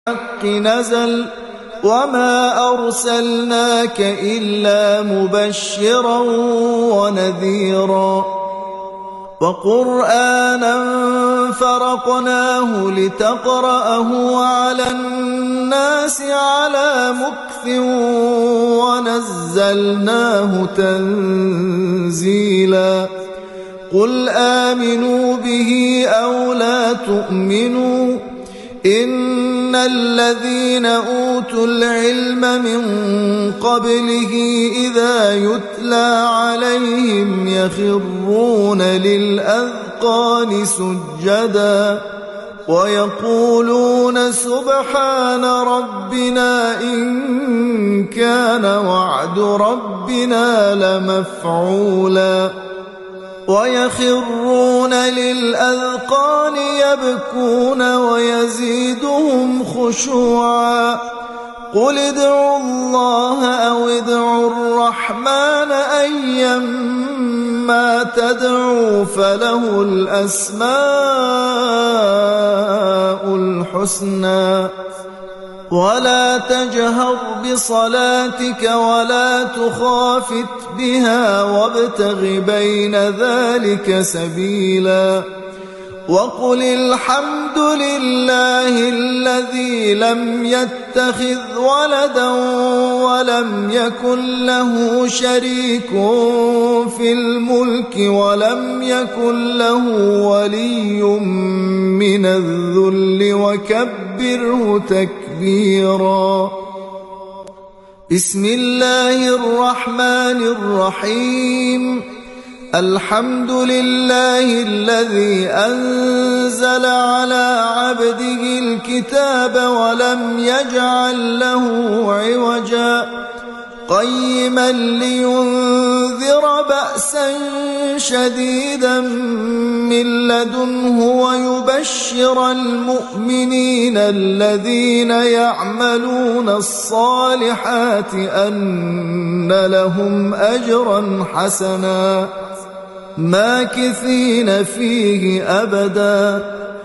بالحق نزل وما أرسلناك إلا مبشرا ونذيرا وقرآنا فرقناه لتقرأه على الناس على مكث ونزلناه تنزيلا قل آمنوا به أو لا تؤمنوا إن الذين أوتوا العلم من قبله إذا يتلى عليهم يخرون للأذقان سجدا ويقولون سبحان ربنا إن كان وعد ربنا لمفعولا ويخرون للأذقان يبكون ويزيدهم خشوعا قل ادعوا الله أو ادعوا الرحمن أيما تدعوا فله الأسماء الحسنى ولا تجهر بصلاتك ولا تخافت بها وابتغ بين ذلك سبيلا وقل الحمد لله الذي لم يتخذ ولدا ولم يكن له شريك في الملك ولم يكن له ولي من الذل وكبره تكبيرا بسم الله الرحمن الرحيم الحمد لله الذي أنزل على عبده الكتاب ولم يجعل له عوجا قيما لينذر بأسا شديدا من لدنه ويبشر المؤمنين الذين يعملون الصالحات أن لهم أجرا حسنا ماكثين فيه أبدا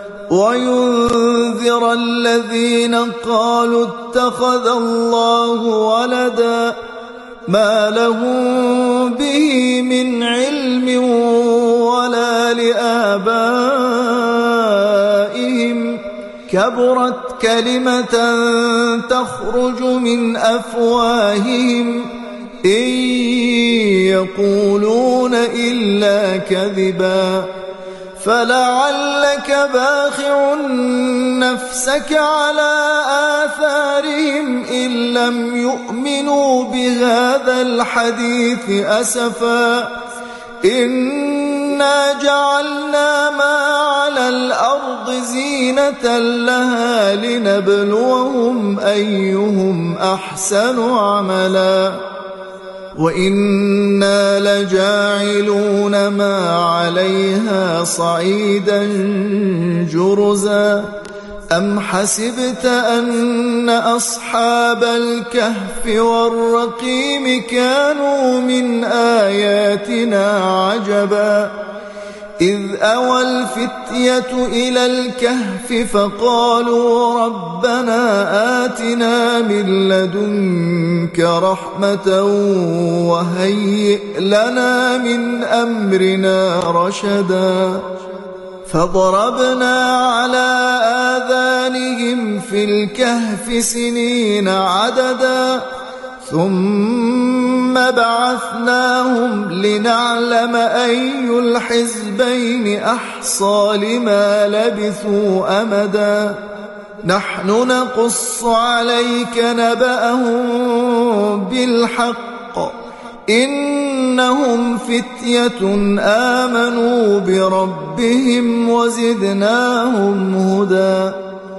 وينذر الذين قالوا اتخذ الله ولدا ما لهم به من علم ولا لآبائهم كبرت كلمة تخرج من أفواههم إن يقولون إلا كذبا فلعلك باخع نفسك على آثارهم إن لم يؤمنوا بهذا الحديث أسفا إنا جعلنا ما على الأرض زينة لها لنبلوهم أيهم أحسن عملا وإنا لجاعلون ما عليها صعيدا جرزا أم حسبت أن أصحاب الكهف والرقيم كانوا من آياتنا عجبا إذ أوى الفتية إلى الكهف فقالوا ربنا آتنا من لدنك رحمة وهيئ لنا من أمرنا رشدا فضربنا على آذانهم في الكهف سنين عددا ثم بعثناهم لنعلم أي الحزبين أحصى لما لبثوا أمدا نحن نقص عليك نبأهم بالحق إنهم فتية آمنوا بربهم وزدناهم هدى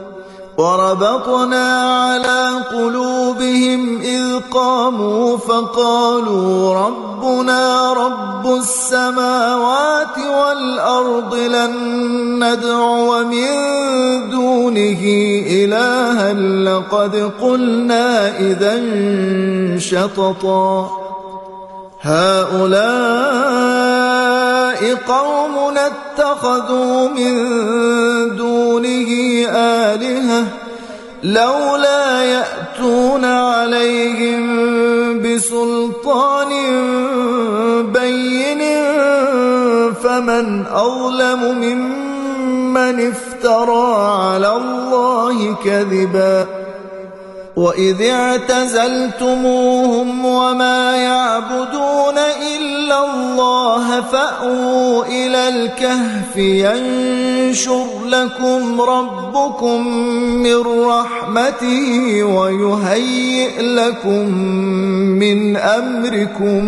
وربطنا على قلوبهم إذ قاموا فقالوا ربنا رب السماوات والأرض لن ندعو من دونه إلها لقد قلنا إذا شططا هؤلاء قومنا اتخذوا من دونه آلهة لولا يأتون عليهم بسلطان بين فمن أظلم ممن افترى على الله كذبا وإذ اعتزلتموهم وما يعبدون إلا الله فأووا إلى الكهف ينشر لكم ربكم من رحمته ويهيئ لكم من أمركم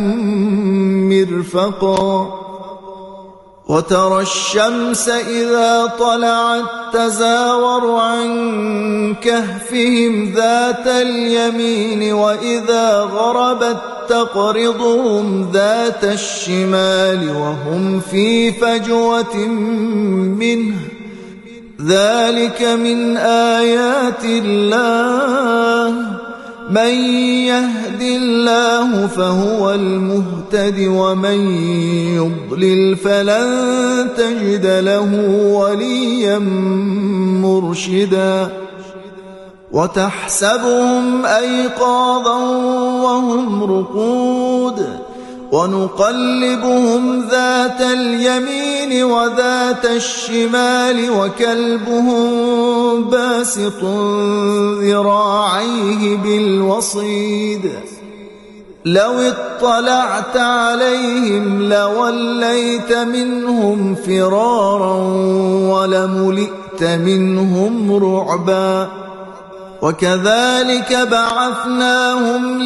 مرفقا وترى الشمس إذا طلعت تزاور عن كهفهم ذات اليمين وإذا غربت تقرضهم ذات الشمال وهم في فجوة منه ذلك من آيات الله من يهد الله فهو المهتد ومن يضلل فلن تجد له وليا مرشدا وتحسبهم أيقاظا وهم رقود ونقلبهم ذات اليمين وذات الشمال وكلبهم باسط ذراعيه بالوصيد لو اطلعت عليهم لوليت منهم فرارا ولملئت منهم رعبا وكذلك بعثناهم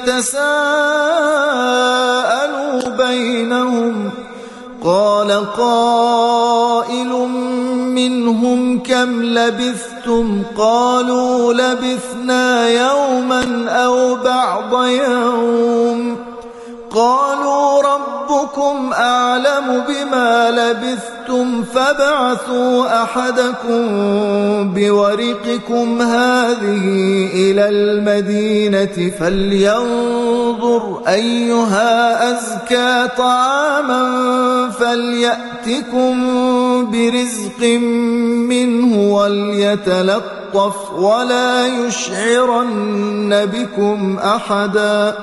ليتساءلوا بينهم قال قائل منهم كم لبثتم قالوا لبثنا يوما أو بعض يوم قالوا ربكم أعلم بما لبثتم فابعثوا أحدكم بورقكم هذه إلى المدينة فلينظر أيها أزكى طعاما فليأتكم برزق منه وليتلطف ولا يشعرن بكم أحدا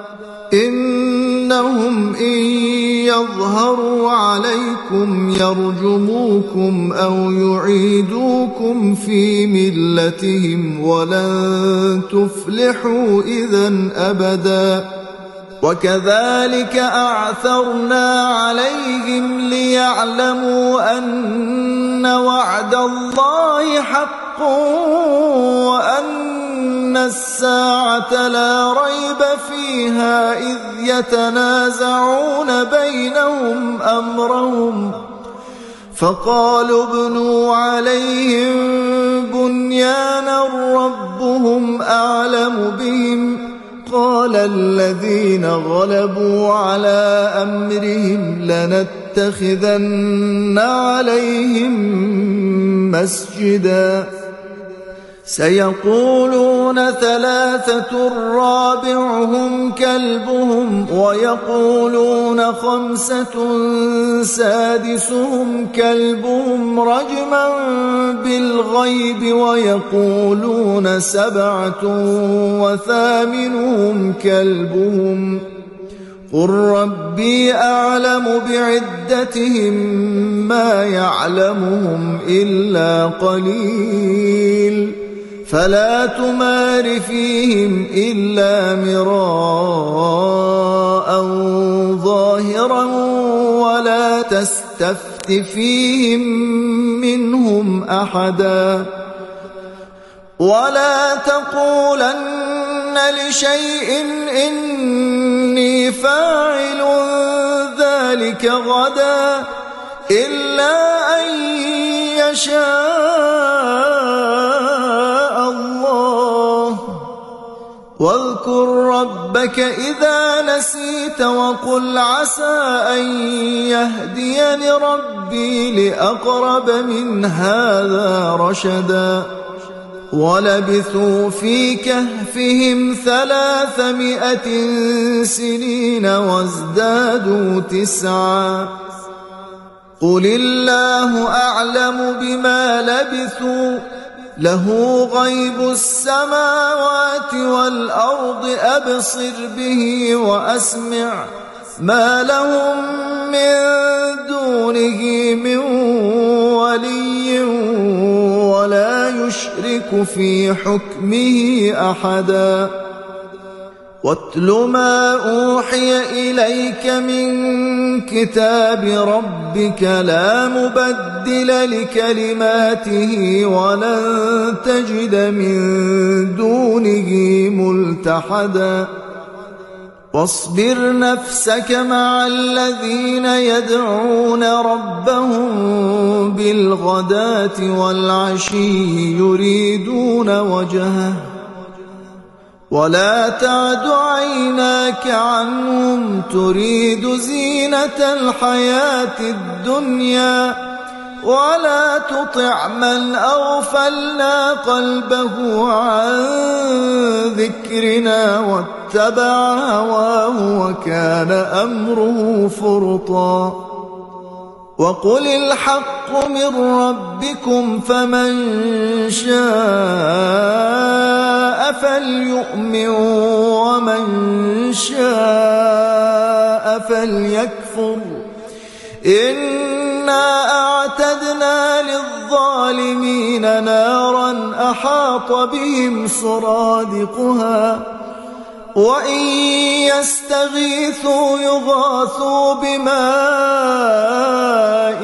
إنهم إن يظهروا عليكم يرجموكم أو يعيدوكم في ملتهم ولن تفلحوا إذن أبدا وكذلك أعثرنا عليهم ليعلموا أن وعد الله حق وأن الساعة لا ريب فيها إذ يتنازعون بينهم أمرهم فقالوا ابنوا عليهم بنيانا ربهم أعلم بهم قال الذين غلبوا على أمرهم لنتخذن عليهم مسجدا سيقولون ثلاثة رابعهم كلبهم ويقولون خمسة سادسهم كلبهم رجما بالغيب ويقولون سبعة وثامنهم كلبهم قل ربي أعلم بعدتهم ما يعلمهم إلا قليل فلا تمار فيهم إلا مراء ظاهرا ولا تستفت فيهم منهم أحدا ولا تقولن لشيء إني فاعل ذلك غدا إلا أن يشاء الله واذكر ربك إذا نسيت وقل عسى أن يهديني ربي لأقرب من هذا رشدا ولبثوا في كهفهم 300 سنين وازدادوا 9 قل الله أعلم بما لبثوا له غيب السماوات والأرض أبصر به وأسمع ما لهم من دونه من ولي ولا يشرك في حكمه أحدا واتل ما أوحي إليك من كتاب ربك لا مبدل لكلماته ولن تجد من دونه ملتحدا واصبر نفسك مع الذين يدعون ربهم بالغداة والعشي يريدون وجهه ولا تعد عيناك عنهم تريد زينة الحياة الدنيا ولا تطع من أغفلنا قلبه عن ذكرنا واتبع هواه وكان أمره فرطا وقل الحق من ربكم فمن شاء فليؤمن ومن شاء فليكفر إنا أعتدنا للظالمين نارا أحاط بهم سرادقها وإن يستغيثوا يغاثوا بماء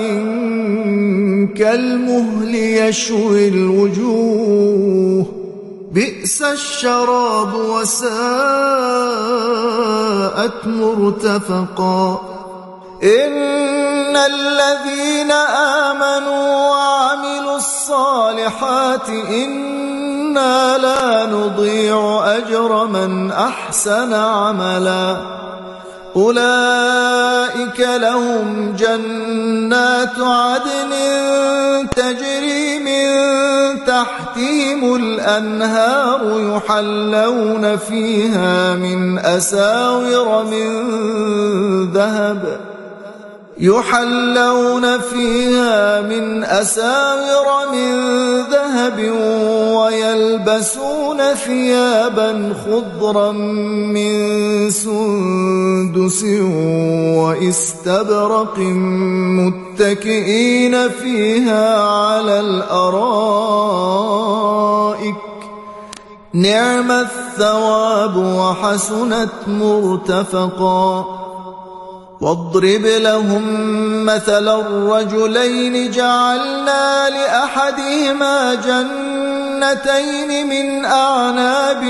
كالمهل يشوي الوجوه بئس الشراب وساءت مرتفقا إن الذين آمنوا وعملوا الصالحات إنا لا نضيع أجر من أحسن عملا أولئك لهم جنات عدن تجري من تحتهم الأنهار يحلون فيها من أساور من ذهب ويلبسون ثيابا خضرا من سندس واستبرق متكئين فيها على الأرائك نعم الثواب وحسنت مرتفقا واضرب لهم مثلا الرجلين جعلنا لأحدهما جنتين من أعناب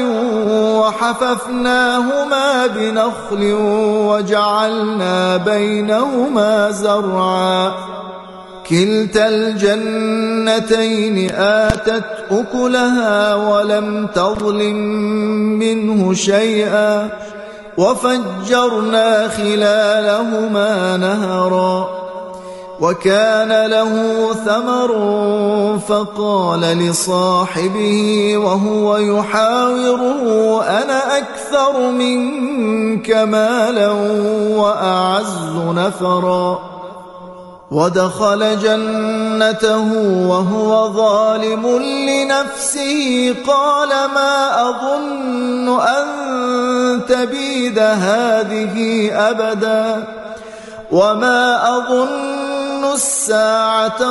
وحففناهما بنخل وجعلنا بينهما زرعا كلتا الجنتين آتت أكلها ولم تظلم منه شيئا وفجرنا خلالهما نهرا وكان له ثمر فقال لصاحبه وهو يحاوره أنا أكثر منك مالا وأعز نفرا ودخل جنته وهو ظالم لنفسه قال ما أظن أن تبيد هذه أبدا وما أظن الساعة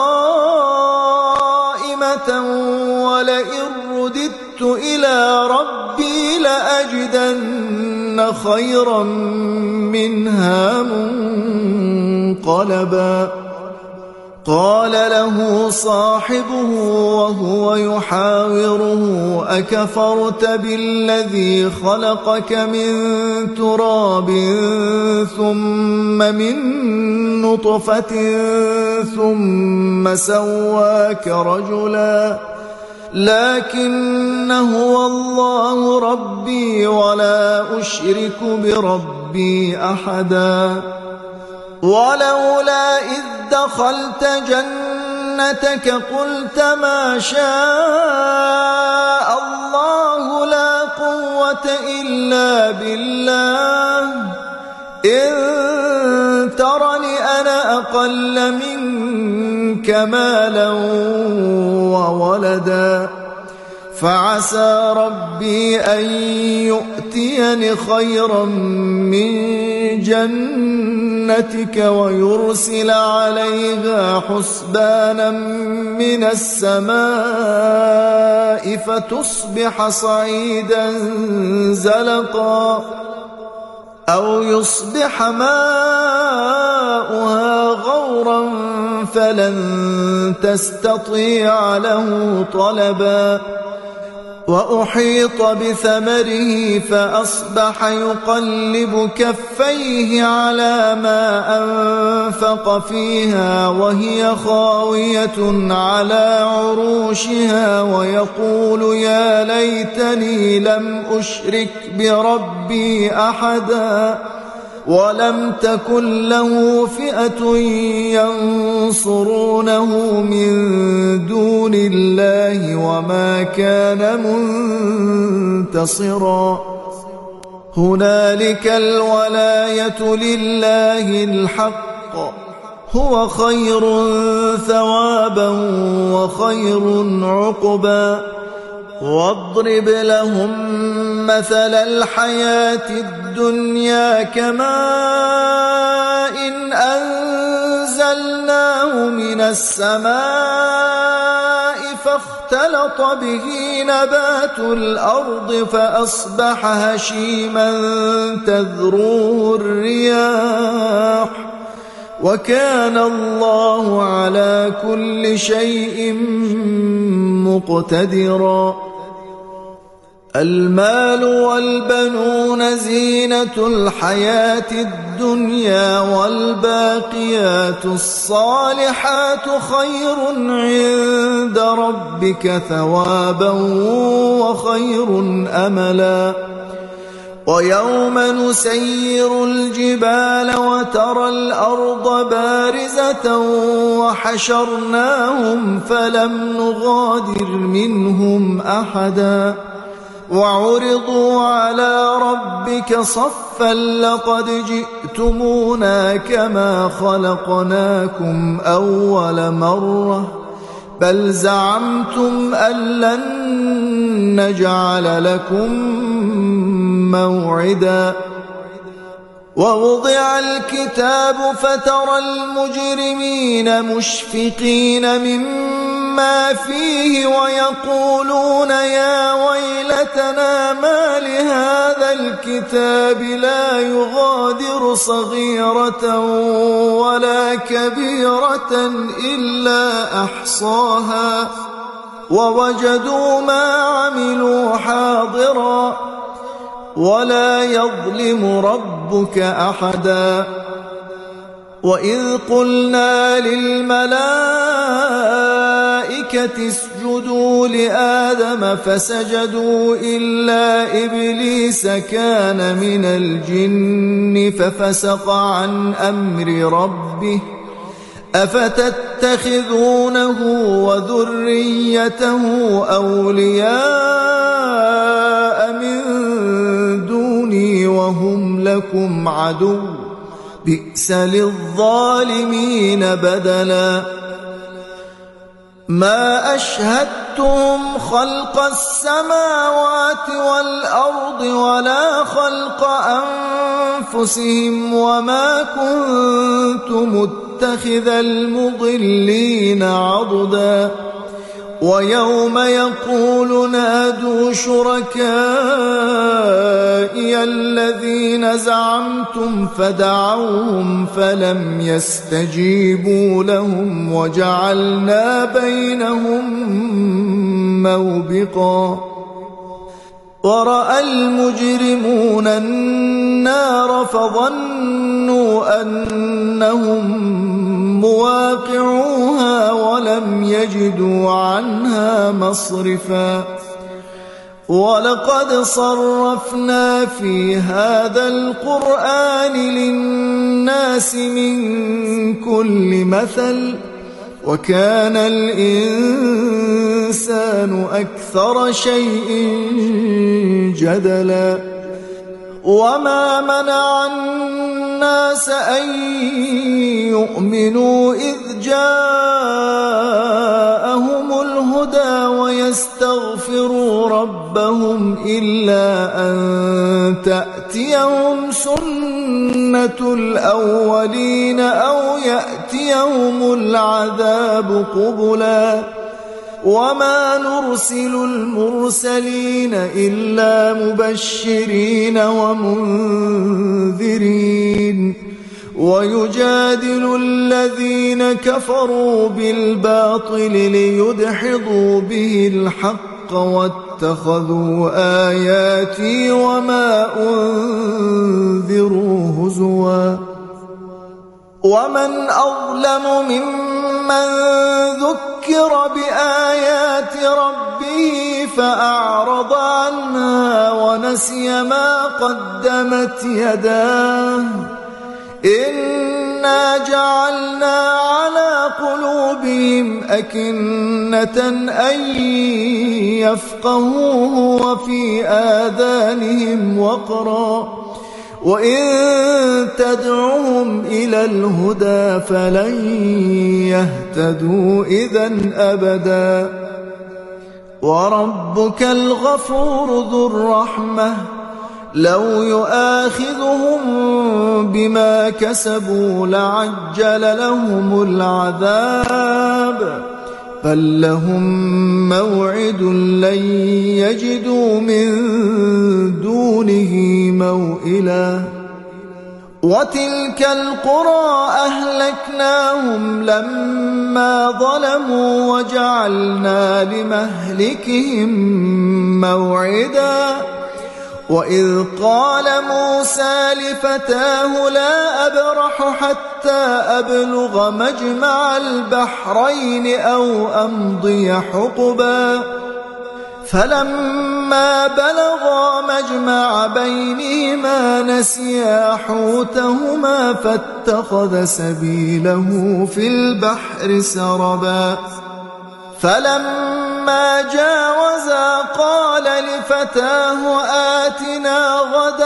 قائمة ولئن رددت إلى ربي لأجدن خيرا منها منقلبا قال له صاحبه وهو يحاوره أكفرت بالذي خلقك من تراب ثم من نطفة ثم سواك رجلا لكن هو الله ربي ولا أشرك بربي أحدا ولولا إذ دخلت جنتك قلت ما شاء الله لا قوة إلا بالله إن ترني أنا أقل منك منك مالا وولدا فعسى ربي أن يؤتيني خيرا من جنتك ويرسل عليها حسبانا من السماء فتصبح صعيدا زلقا أو يصبح ماؤها غورا فلن تستطيع له طلبا وأحيط بثمره فأصبح يقلب كفيه على ما أنفق فيها وهي خاوية على عروشها ويقول يا ليتني لم أشرك بربي أحدا ولم تكن له فئة ينصرونه من دون الله وما كان منتصرا هنالك الولاية لله الحق هو خير ثوابا وخير عقبا واضرب لهم مثل الحياة الدنيا كماء إن أنزلناه من السماء فاختلط به نبات الأرض فأصبح هشيما تذروه الرياح وكان الله على كل شيء مقتدرا المال والبنون زينة الحياة الدنيا والباقيات الصالحات خير عند ربك ثوابا وخير أملا ويوم نسير الجبال وترى الأرض بارزة وحشرناهم فلم نغادر منهم أحدا وعرضوا على ربك صفا لقد جئتمونا كما خلقناكم أول مرة بل زعمتم أن لن نجعل لكم موعدا ووضع الكتاب فترى المجرمين مشفقين مما فيه ويقولون يا ويلتنا ما لهذا الكتاب لا يغادر صغيرة ولا كبيرة إلا أحصاها ووجدوا ما عملوا حاضرا ولا يظلم ربك أحدا وإذ قلنا للملائكة اسجدوا لآدم فسجدوا إلا إبليس كان من الجن ففسق عن أمر ربه أفتتخذونه وذريته أولياء من دوني وهم لكم عدو بئس للظالمين بدلا ما أشهدتهم خلق السماوات والأرض ولا خلق أنفسهم وما كنت متخذ المضلين عضدا ويوم يقول نادوا شركائي الذين زعمتم فدعوهم فلم يستجيبوا لهم وجعلنا بينهم موبقا ورأى المجرمون النار فظنوا أنهم مواقعوها ولم يجدوا عنها مصرفا ولقد صرفنا في هذا القرآن للناس من كل مثل وكان الإنسان أكثر شيء جدلا وما منع الناس أن يؤمنوا إذ جاءهم الهدى ويستغفروا ربهم إلا أن تأتيهم سنة الأولين أو يأتيهم العذاب قبلا وما نرسل المرسلين إلا مبشرين ومنذرين ويجادل الذين كفروا بالباطل ليدحضوا به الحق واتخذوا آياتي وما أنذروا هزوا ومن أظلم ممن ذكر بآيات ربه فأعرض عنها ونسي ما قدمت يداه إنا جعلنا على قلوبهم أكنة أن يفقهوه وفي آذانهم وقرا وإن تدعهم إلى الهدى فلن يهتدوا إذن أبدا وربك الغفور ذو الرحمة لو يؤاخذهم بما كسبوا لعجل لهم العذاب بل لهم موعد لن يجدوا من دونه موئلا وتلك القرى أهلكناهم لما ظلموا وجعلنا لمهلكهم موعدا وإذ قال موسى لفتاه لا أبرح حتى أبلغ مجمع البحرين أو أمضي حقبا فلما بلغا مجمع بينهما نسيا حوتهما فاتخذ سبيله في البحر سربا فلما جاوزا قال لفتاه آتنا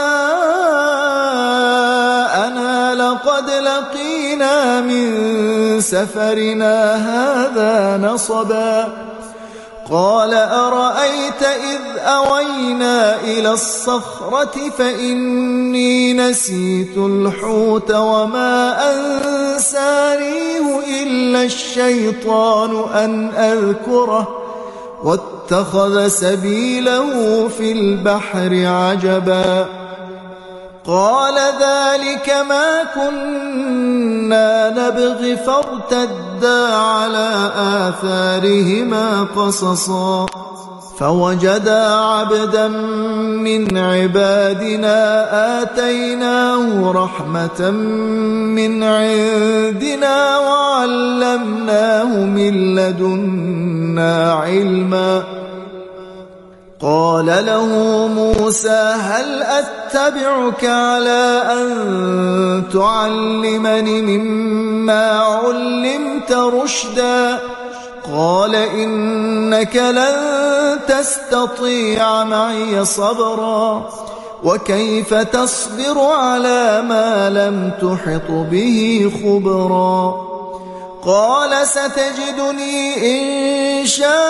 غداءنا لقد لقينا من سفرنا هذا نصبا قال أرأيت إذ أوينا إلى الصخرة فإني نسيت الحوت وما أنسانيه إلا الشيطان أن أذكره واتخذ سبيله في البحر عجبا قال ذلك ما كنا نبغي فارتدا على آثارهما قصصا فوجدا عبدا من عبادنا آتيناه رحمة من عندنا وعلمناه من لدنا علما قال له موسى هل أتبعك على أن تعلمني مما علمت رشدا قال إنك لن تستطيع معي صبرا وكيف تصبر على ما لم تحط به خبرا قال ستجدني إن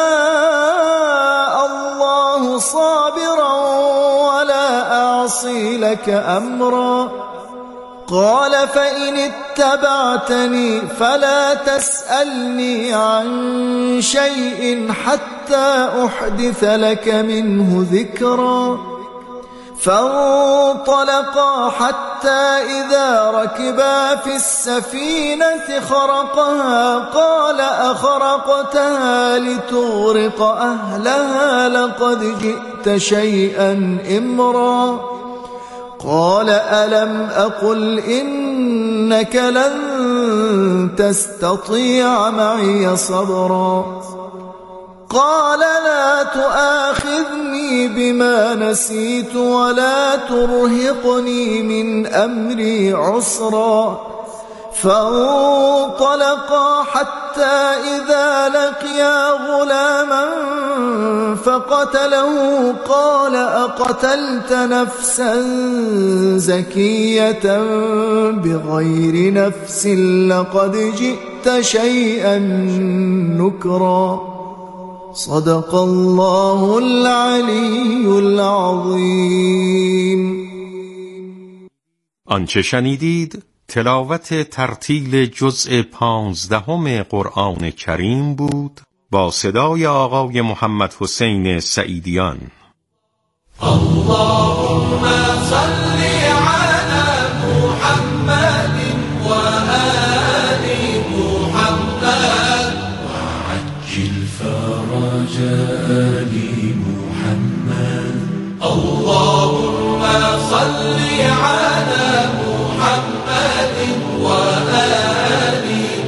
شاء الله صابرا ولا أعصي لك أمرا قال فإن اتبعتني فلا تسألني عن شيء حتى أحدث لك منه ذكرا فانطلقا حتى إذا ركبا في السفينة خرقها قال أخرقتها لتغرق أهلها لقد جئت شيئا إمرا قال ألم أقل إنك لن تستطيع معي صبرا قال لا تؤاخذني بما نسيت ولا ترهقني من أمري عسرا فانطلقا حتى حتى إذا لقيا غلاما فقتله قال أقتلت نفسا زكية بغير نفس لقد جئت شيئا نكرا. صدق الله العلی العظیم. آنچه شنیدید تلاوت ترتیل جزء 15 قرآن کریم بود با صدای آقای محمد حسین سعیدیان. اللهم صل على محمد و آل محمد وعجل فرج آل محمد. اللهم صل على محمد و آل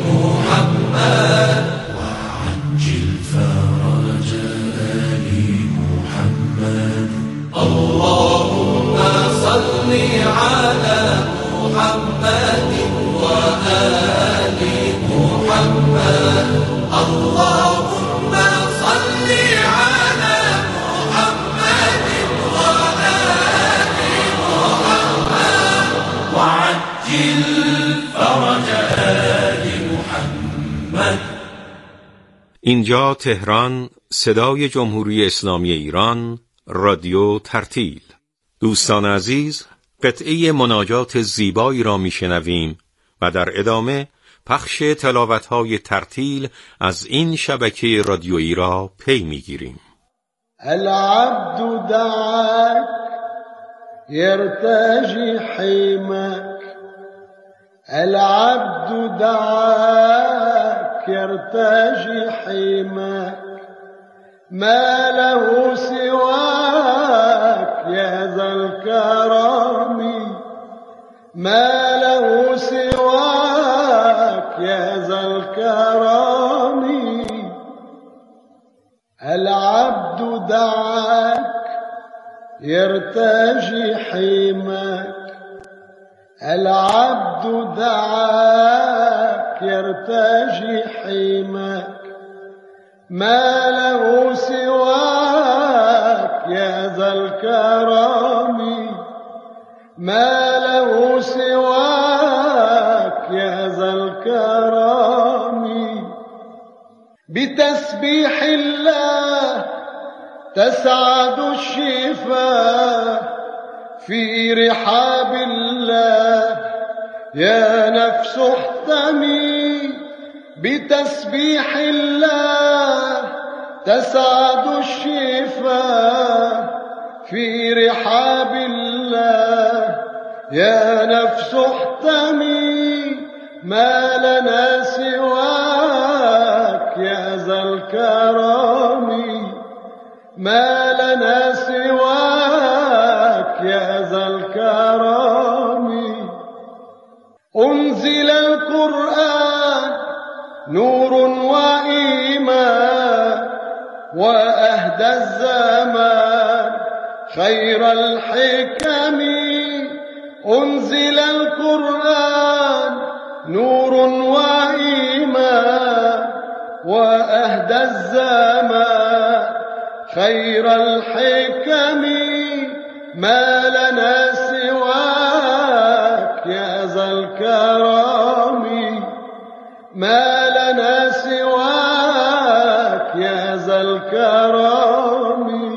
محمد وعجل فرج آل محمد. اللهم صل على محمد و آل محمد. اللهم صل على محمد و آل محمد وعجل فرج آل محمد. اینجا تهران، صدای جمهوری اسلامی ایران، رادیو ترتیل. دوستان عزیز، قطعه مناجات زیبایی را میشنویم و در ادامه پخش تلاوت‌های ترتیل از این شبکه رادیویی را پی میگیریم. العبد دعاك يرتجي حماك. العبد دعاك يرتجي حماك. ما له سواك يا ذا الكرم. ما له سواك يا ذا الكرم. العبد دعاك يرتجي حماك. العبد دعاك يرتجي حماك. ما له سواك يا ذا الكرم. ما له سواك يا ذا الكرم. بتسبيح الله تسعد الشفاه. في رحاب الله يا نفس احتمي. بتسبيح الله تسعد الشفاه. في رحاب الله يا نفس احتمي. ما لنا سواك يا ذا الكرم. ما لنا سواك يا ذا الكرم. أنزل القرآن نور وإيمان وأهدى الزمان خير الحكم. أنزل القرآن نور وإيمان وأهدى الزمان خير الحكم. ما لنا سواك يا ذا الكرم. ما لنا سواك يا ذا الكرم.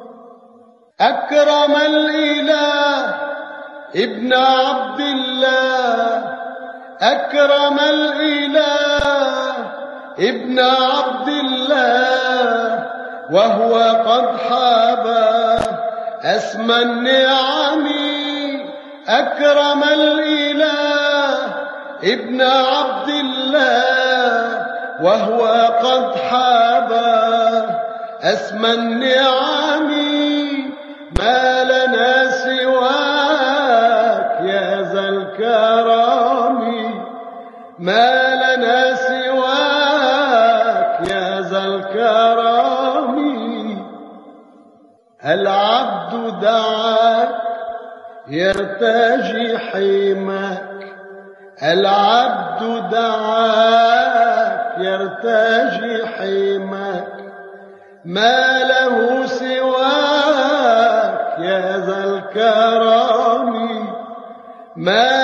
أكرم الإله ابن عبد الله. أكرم الإله ابن عبد الله. وهو قد حابى أسمى النعم. أكرم الإله ابن عبد الله. وهو قد حابى أسمى النعم. ما لنا سواك يا ذا الكرم. ما لنا سواك يا ذا الكرم. العبد دعاك يرتجي حماك. العبد دعاك يرتجي حماك، ما له سواك يا ذا الكرم، ما